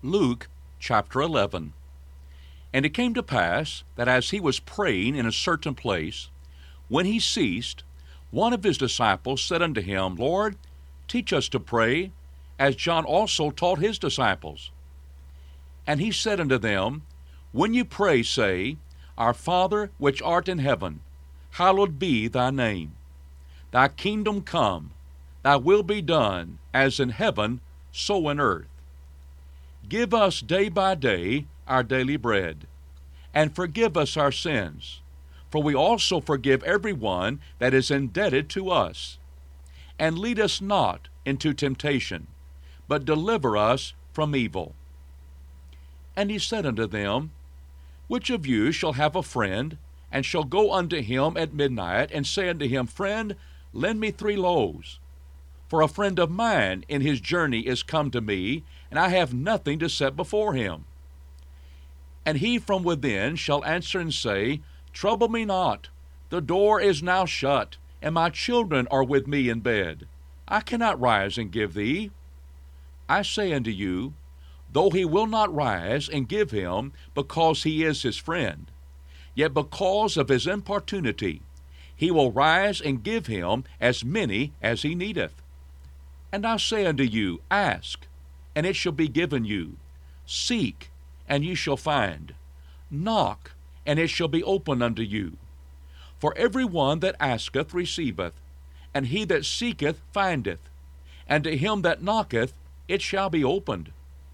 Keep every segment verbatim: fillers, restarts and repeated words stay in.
Luke chapter eleven. And it came to pass that as he was praying in a certain place, when he ceased, one of his disciples said unto him, Lord, teach us to pray, as John also taught his disciples. And he said unto them, When you pray, say, Our Father which art in heaven, hallowed be thy name. Thy kingdom come, thy will be done, as in heaven, so in earth. Give us day by day our daily bread, and forgive us our sins, for we also forgive every one that is indebted to us. And lead us not into temptation, but deliver us from evil. And he said unto them, Which of you shall have a friend, and shall go unto him at midnight, and say unto him, Friend, lend me three loaves? For a friend of mine in his journey is come to me, and I have nothing to set before him. And he from within shall answer and say, Trouble me not, the door is now shut, and my children are with me in bed. I cannot rise and give thee. I say unto you, though he will not rise and give him, because he is his friend, yet because of his importunity, he will rise and give him as many as he needeth. And I say unto you, Ask, and it shall be given you. Seek, and ye shall find. Knock, and it shall be opened unto you. For every one that asketh receiveth, and he that seeketh findeth, and to him that knocketh it shall be opened.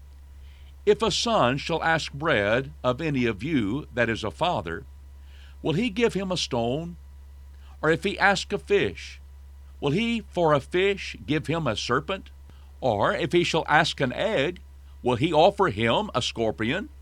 If a son shall ask bread of any of you that is a father, will he give him a stone? Or if he ask a fish, will he for a fish give him a serpent? Or if he shall ask an egg, will he offer him a scorpion?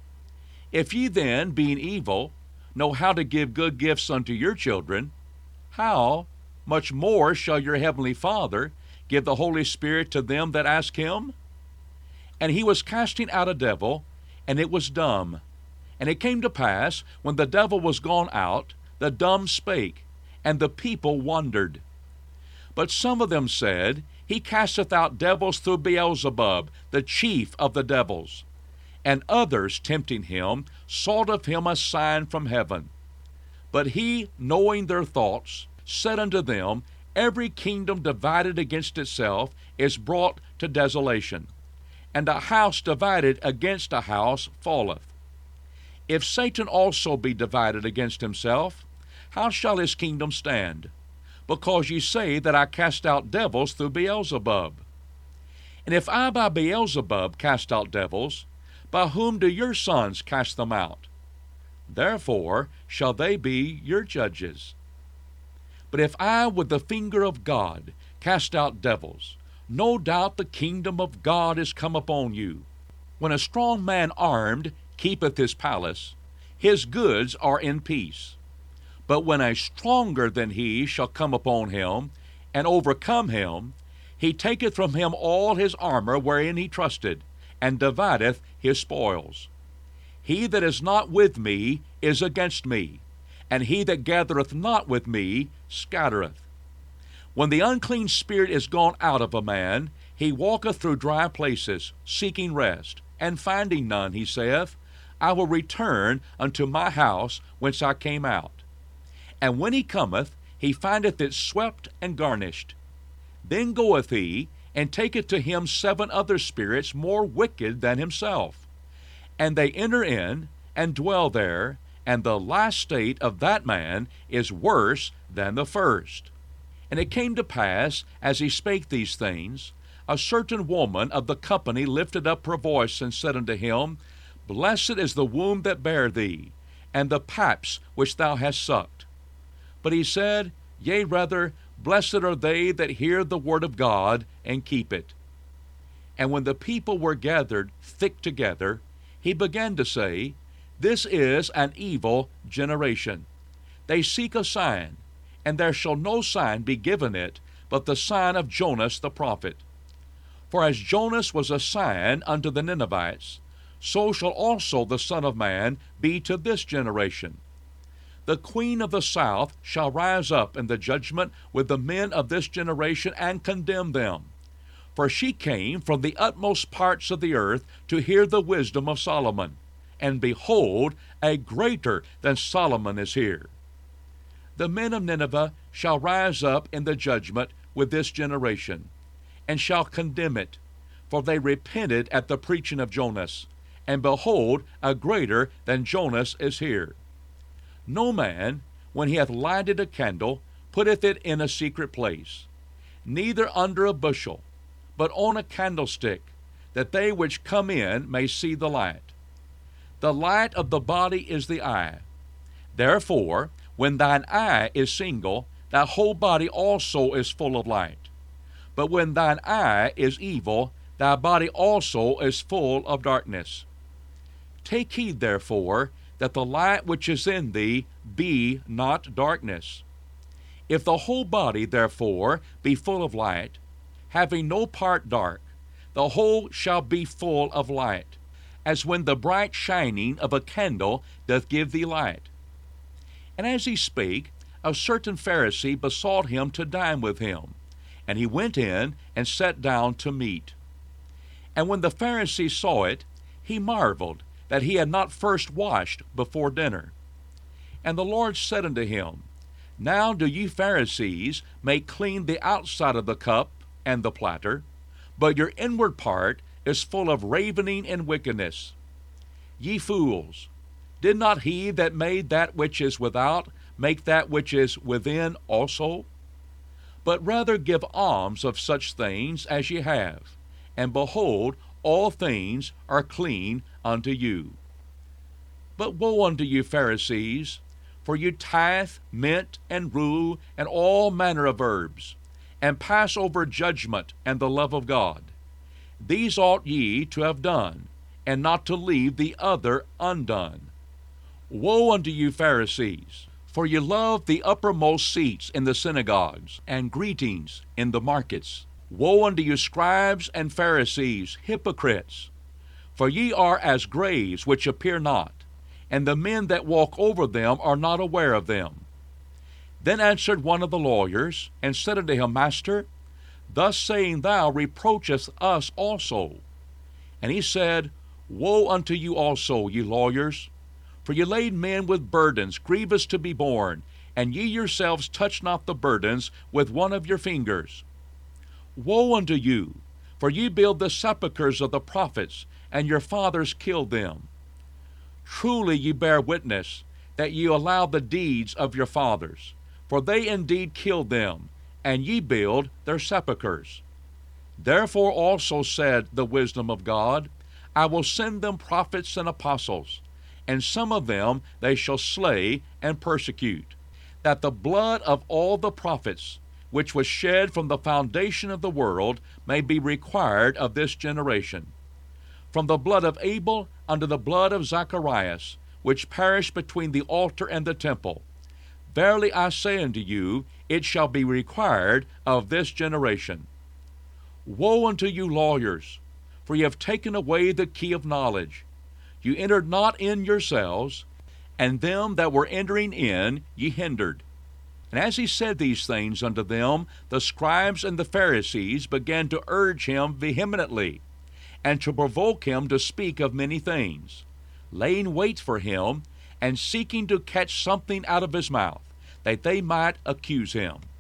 If ye then, being evil, know how to give good gifts unto your children, how much more shall your heavenly Father give the Holy Spirit to them that ask him? And he was casting out a devil, and it was dumb. And it came to pass, when the devil was gone out, the dumb spake, and the people wondered. But some of them said, He casteth out devils through Beelzebub, the chief of the devils. And others, tempting him, sought of him a sign from heaven. But he, knowing their thoughts, said unto them, Every kingdom divided against itself is brought to desolation, and a house divided against a house falleth. If Satan also be divided against himself, how shall his kingdom stand? Because ye say that I cast out devils through Beelzebub. And if I by Beelzebub cast out devils, by whom do your sons cast them out? Therefore shall they be your judges. But if I with the finger of God cast out devils, no doubt the kingdom of God is come upon you. When a strong man armed keepeth his palace, his goods are in peace. But when a stronger than he shall come upon him, and overcome him, he taketh from him all his armor wherein he trusted, and divideth his spoils. He that is not with me is against me, and he that gathereth not with me scattereth. When the unclean spirit is gone out of a man, he walketh through dry places, seeking rest, and finding none, he saith, I will return unto my house whence I came out. And when he cometh, he findeth it swept and garnished. Then goeth he, and taketh to him seven other spirits more wicked than himself. And they enter in, and dwell there, and the last state of that man is worse than the first. And it came to pass, as he spake these things, a certain woman of the company lifted up her voice, and said unto him, Blessed is the womb that bare thee, and the paps which thou hast sucked. But he said, Yea rather, blessed are they that hear the word of God, and keep it. And when the people were gathered thick together, he began to say, This is an evil generation. They seek a sign, and there shall no sign be given it, but the sign of Jonas the prophet. For as Jonas was a sign unto the Ninevites, so shall also the Son of Man be to this generation. The queen of the south shall rise up in the judgment with the men of this generation, and condemn them. For she came from the utmost parts of the earth to hear the wisdom of Solomon. And behold, a greater than Solomon is here. The men of Nineveh shall rise up in the judgment with this generation, and shall condemn it, for they repented at the preaching of Jonas, and behold, a greater than Jonas is here. No man, when he hath lighted a candle, putteth it in a secret place, neither under a bushel, but on a candlestick, that they which come in may see the light. The light of the body is the eye. Therefore, when thine eye is single, thy whole body also is full of light. But when thine eye is evil, thy body also is full of darkness. Take heed, therefore, that the light which is in thee be not darkness. If the whole body, therefore, be full of light, having no part dark, the whole shall be full of light, as when the bright shining of a candle doth give thee light. And as he spake, a certain Pharisee besought him to dine with him. And he went in and sat down to meat. And when the Pharisee saw it, he marveled that he had not first washed before dinner. And the Lord said unto him, Now do ye Pharisees make clean the outside of the cup and the platter, but your inward part is full of ravening and wickedness. Ye fools, did not he that made that which is without make that which is within also? But rather give alms of such things as ye have, and behold, all things are clean unto you. But woe unto you, Pharisees, for you tithe mint and rue and all manner of herbs, and pass over judgment and the love of God. These ought ye to have done, and not to leave the other undone. Woe unto you, Pharisees, for ye love the uppermost seats in the synagogues, and greetings in the markets. Woe unto you, scribes and Pharisees, hypocrites! For ye are as graves which appear not, and the men that walk over them are not aware of them. Then answered one of the lawyers, and said unto him, Master, thus saying thou reproachest us also. And he said, Woe unto you also, ye lawyers! For ye laid men with burdens grievous to be borne, and ye yourselves touch not the burdens with one of your fingers. Woe unto you! For ye build the sepulchres of the prophets, and your fathers killed them. Truly ye bear witness that ye allow the deeds of your fathers, for they indeed killed them, and ye build their sepulchres. Therefore also said the wisdom of God, I will send them prophets and apostles, and some of them they shall slay and persecute, that the blood of all the prophets, which was shed from the foundation of the world, may be required of this generation. From the blood of Abel unto the blood of Zacharias, which perished between the altar and the temple. Verily I say unto you, it shall be required of this generation. Woe unto you, lawyers! For ye have taken away the key of knowledge. You entered not in yourselves, and them that were entering in ye hindered. And as he said these things unto them, the scribes and the Pharisees began to urge him vehemently, and to provoke him to speak of many things, laying wait for him, and seeking to catch something out of his mouth, that they might accuse him.